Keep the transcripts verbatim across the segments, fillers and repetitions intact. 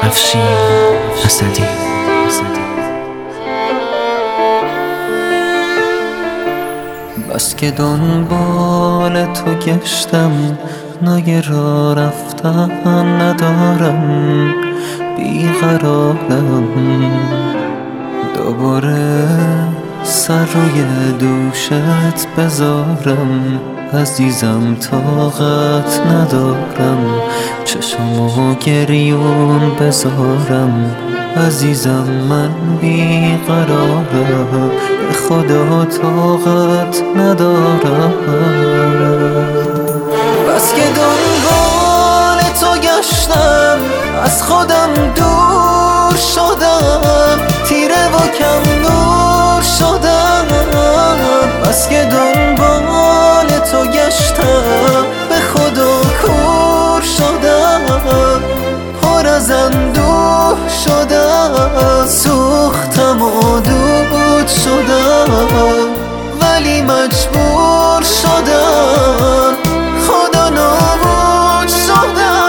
افشین اسدی. بس که دنبال تو گشتم، نای را رفتن ندارم، بیقرارم. دوباره سر روی دوشت بذارم، عزیزم طاقت ندارم. چشمو گریون بذارم، عزیزم من بیقرارم. به خدا طاقت ندارم. بس که دنبال تو گشتم، از خودم دور شدم، تیره و کم نور شدم. بس که دنبال تو گشتم، به خدا کور شدم، پر از اندوه شدم. سوختم و دود شدم، ولی مجبور شدم، خدا نابود شدم.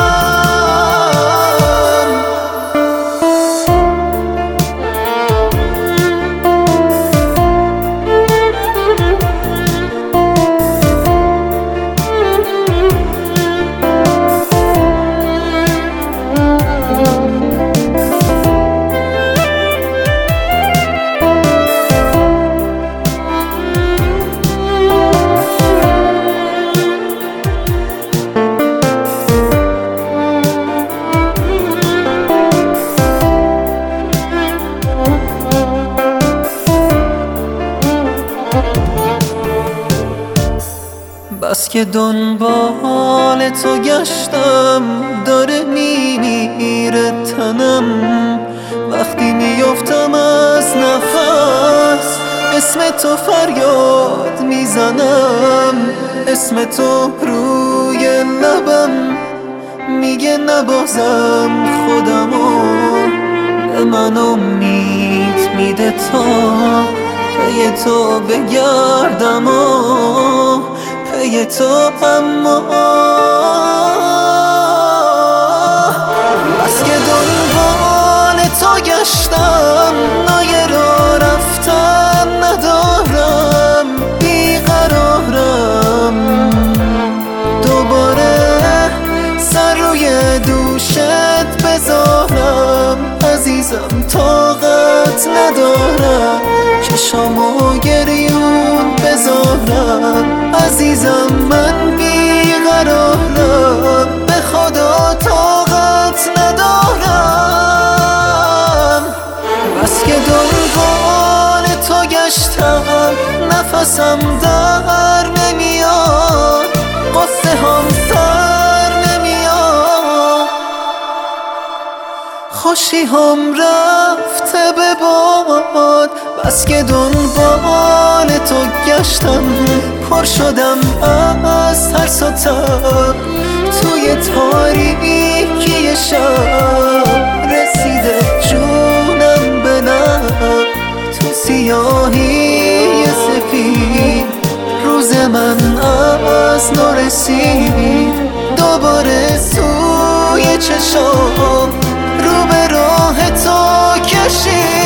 بس که دنبال تو گشتم، داره میمیره تنم. وقتی میافتم از نفس، اسم تو فریاد میزنم. اسم تو روی لبم میگه نبازم خودمو. به من امید میده تا پی تو بگردم و پی تو. اما بس که دنبال تو گشتم، نای را رفتن ندارم، بیقرارم. دوباره سر روی دوشت بذارم، عزیزم طاقت ندارم. چشامو گریون بذارم، عزیزم من بیقرارم. به خدا طاقت ندارم. بس که دنبال تو گشتم، نفسم در نمیاد، قصه هم سر نمیاد. خوشی هم رفته به باد. بس که دنبال تو گشتم، پر شدم از ترس و تب. توی تاریکی شب رسیده جونم به لب. تو سیاهی سفید روز من از نو رسید. دوباره سوی چشام رو به راه تو کشید.